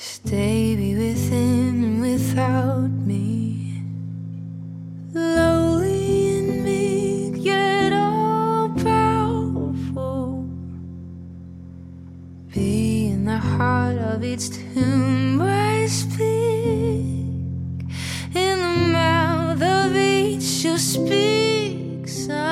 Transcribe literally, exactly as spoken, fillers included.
Stay be within and without me. Lowly and meek, yet all powerful. Be in the heart of each tomb I speak. In the mouth of each you'll speak some.